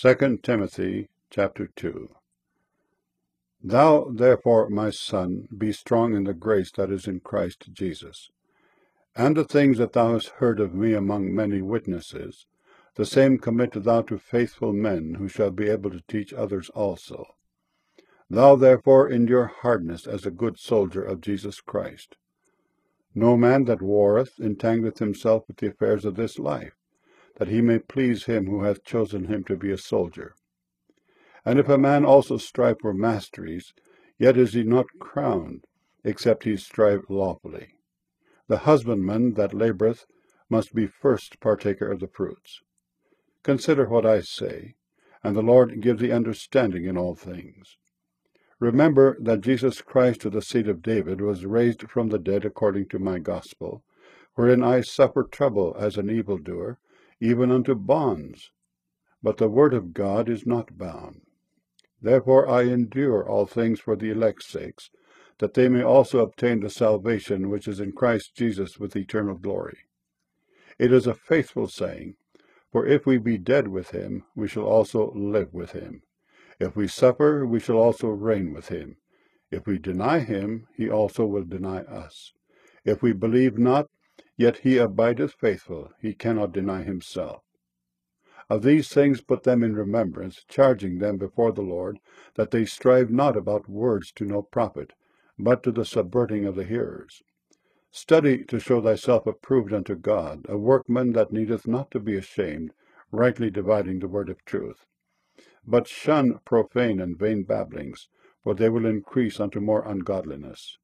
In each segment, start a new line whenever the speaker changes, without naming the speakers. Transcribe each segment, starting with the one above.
2 Timothy chapter 2. Thou therefore, my son, be strong in the grace that is in Christ Jesus. And the things that thou hast heard of me among many witnesses, the same commit thou to faithful men, who shall be able to teach others also. Thou therefore endure hardness as a good soldier of Jesus Christ. No man that warreth entangleth himself with the affairs of this life, that he may please him who hath chosen him to be a soldier. And if a man also strive for masteries, yet is he not crowned, except he strive lawfully. The husbandman that laboureth must be first partaker of the fruits. Consider what I say, and the Lord give thee understanding in all things. Remember that Jesus Christ of the seed of David was raised from the dead according to my gospel, wherein I suffer trouble as an evildoer, even unto bonds. But the word of God is not bound. Therefore I endure all things for the elect's sakes, that they may also obtain the salvation which is in Christ Jesus with eternal glory. It is a faithful saying, for if we be dead with him, we shall also live with him. If we suffer, we shall also reign with him. If we deny him, he also will deny us. If we believe not, yet he abideth faithful, he cannot deny himself. Of these things put them in remembrance, charging them before the Lord, that they strive not about words to no profit, but to the subverting of the hearers. Study to show thyself approved unto God, a workman that needeth not to be ashamed, rightly dividing the word of truth. But shun profane and vain babblings, for they will increase unto more ungodliness.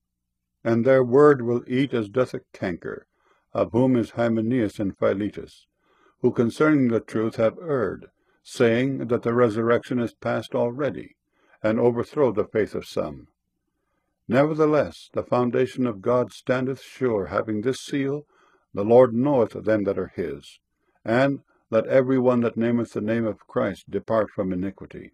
And their word will eat as doth a canker, of whom is Hymenaeus and Philetus, who concerning the truth have erred, saying that the resurrection is past already, and overthrow the faith of some. Nevertheless, the foundation of God standeth sure, having this seal, the Lord knoweth them that are his, and let every one that nameth the name of Christ depart from iniquity.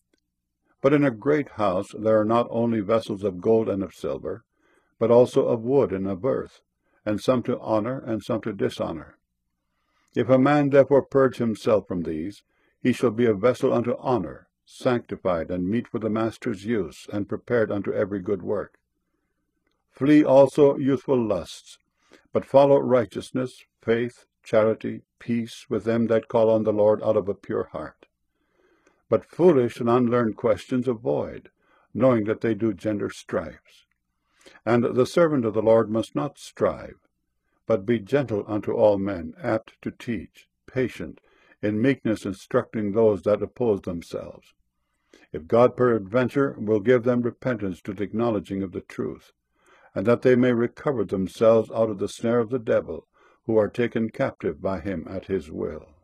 But in a great house there are not only vessels of gold and of silver, but also of wood and of earth, and some to honor and some to dishonor. If a man therefore purge himself from these, he shall be a vessel unto honor, sanctified and meet for the master's use, and prepared unto every good work. Flee also youthful lusts, but follow righteousness, faith, charity, peace with them that call on the Lord out of a pure heart. But foolish and unlearned questions avoid, knowing that they do gender strifes. And the servant of the Lord must not strive, but be gentle unto all men, apt to teach, patient, in meekness instructing those that oppose themselves. If God peradventure will give them repentance to the acknowledging of the truth, and that they may recover themselves out of the snare of the devil, who are taken captive by him at his will.